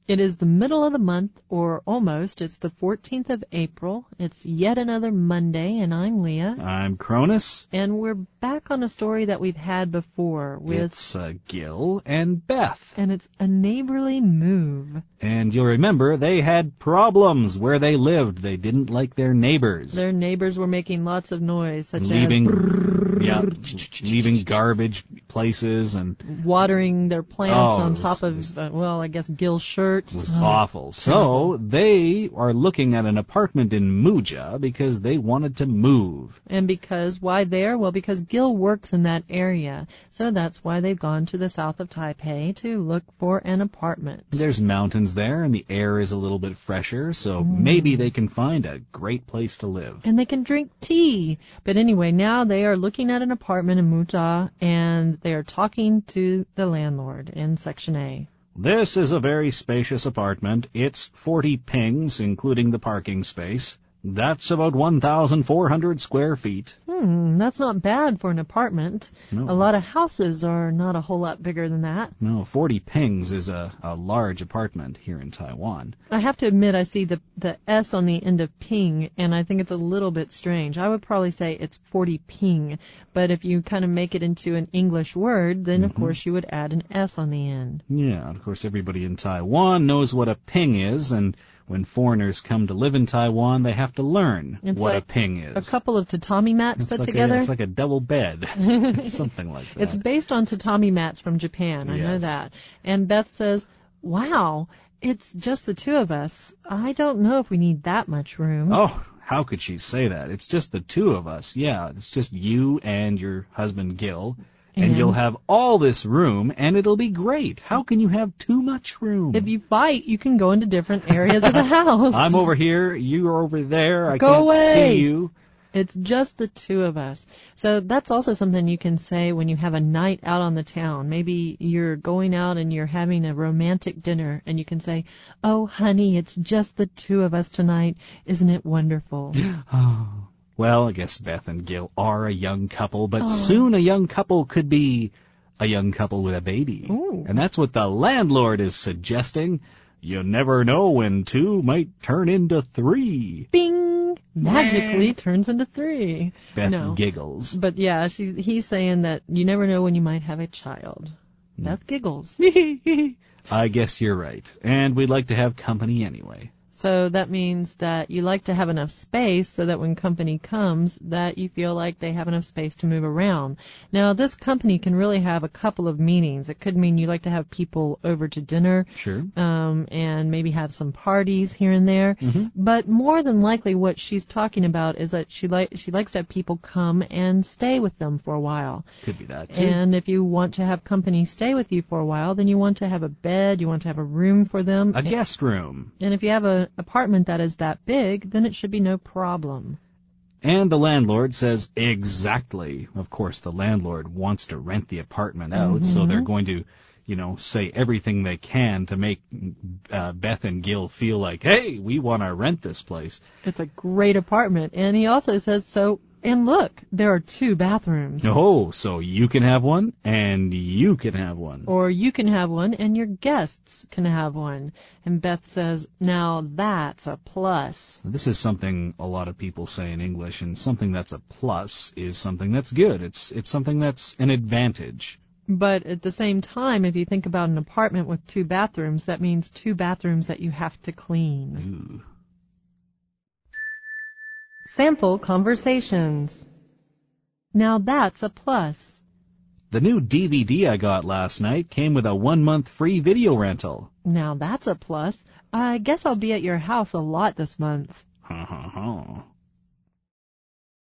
It is the middle of the month, or almost. It's the 14th of April. It's yet another Monday, and I'm Leah. I'm Cronus. And we're back on a story that we've had before with... It's Gil and Beth. And it's a neighborly move. And you'll remember they had problems where they lived. They didn't like their neighbors. Their neighbors were making lots of noise, such leaving garbage places and watering their plants on top of, I guess Gil's shirts. It was awful. So they are looking at an apartment in Muja because they wanted to move. And why there? Well, because Gil works in that area. So that's why they've gone to the south of Taipei to look for an apartment. There's mountains there and the air is a little bit fresher, so maybe they can find a great place to live. And they can drink tea. But anyway, now they are looking at an apartment in Muja and they are talking to the landlord in Section A. This is a very spacious apartment. It's 40 pings, including the parking space. That's about 1,400 square feet. That's not bad for an apartment. No. A lot of houses are not a whole lot bigger than that. No, 40 pings is a large apartment here in Taiwan. I have to admit I see the S on the end of ping, and I think it's a little bit strange. I would probably say it's 40 ping, but if you kind of make it into an English word, then of course you would add an S on the end. Yeah, of course everybody in Taiwan knows what a ping is, and when foreigners come to live in Taiwan, they have to learn what a ping is. A couple of tatami mats put together. It's like a double bed, something like that. It's based on tatami mats from Japan. I know that. And Beth says, wow, it's just the two of us. I don't know if we need that much room. Oh, how could she say that? It's just the two of us. Yeah, it's just you and your husband Gil. And you'll have all this room, and it'll be great. How can you have too much room? If you fight, you can go into different areas of the house. I'm over here, you're over there, I go can't away. see you. It's just the two of us. So that's also something you can say when you have a night out on the town. Maybe you're going out and you're having a romantic dinner, and you can say, oh, honey, it's just the two of us tonight. Isn't it wonderful? Well, I guess Beth and Gil are a young couple, but soon a young couple could be a young couple with a baby. Ooh. And that's what the landlord is suggesting. You never know when two might turn into three. Bing! Magically turns into three. Beth giggles. But yeah, he's saying that you never know when you might have a child. Beth giggles. I guess you're right. And we'd like to have company anyway. So that means that you like to have enough space so that when company comes, that you feel like they have enough space to move around. Now, this company can really have a couple of meanings. It could mean you like to have people over to dinner. Sure. And maybe have some parties here and there. But more than likely what she's talking about is that she likes to have people come and stay with them for a while. Could be that, too. And if you want to have company stay with you for a while, then you want to have a bed, you want to have a room for them. A guest room. And if you have an apartment that is that big, then it should be no problem. And the landlord says, exactly. Of course, the landlord wants to rent the apartment out, so they're going to, say everything they can to make Beth and Gil feel like, hey, we want to rent this place. It's a great apartment. And he also says, and look, there are 2 bathrooms. Oh, so you can have one, and you can have one. Or you can have one, and your guests can have one. And Beth says, now that's a plus. This is something a lot of people say in English, and something that's a plus is something that's good. It's something that's an advantage. But at the same time, if you think about an apartment with 2 bathrooms, that means 2 bathrooms that you have to clean. Ooh. Sample conversations. Now that's a plus. The new DVD I got last night came with a 1-month free video rental. Now that's a plus. I guess I'll be at your house a lot this month.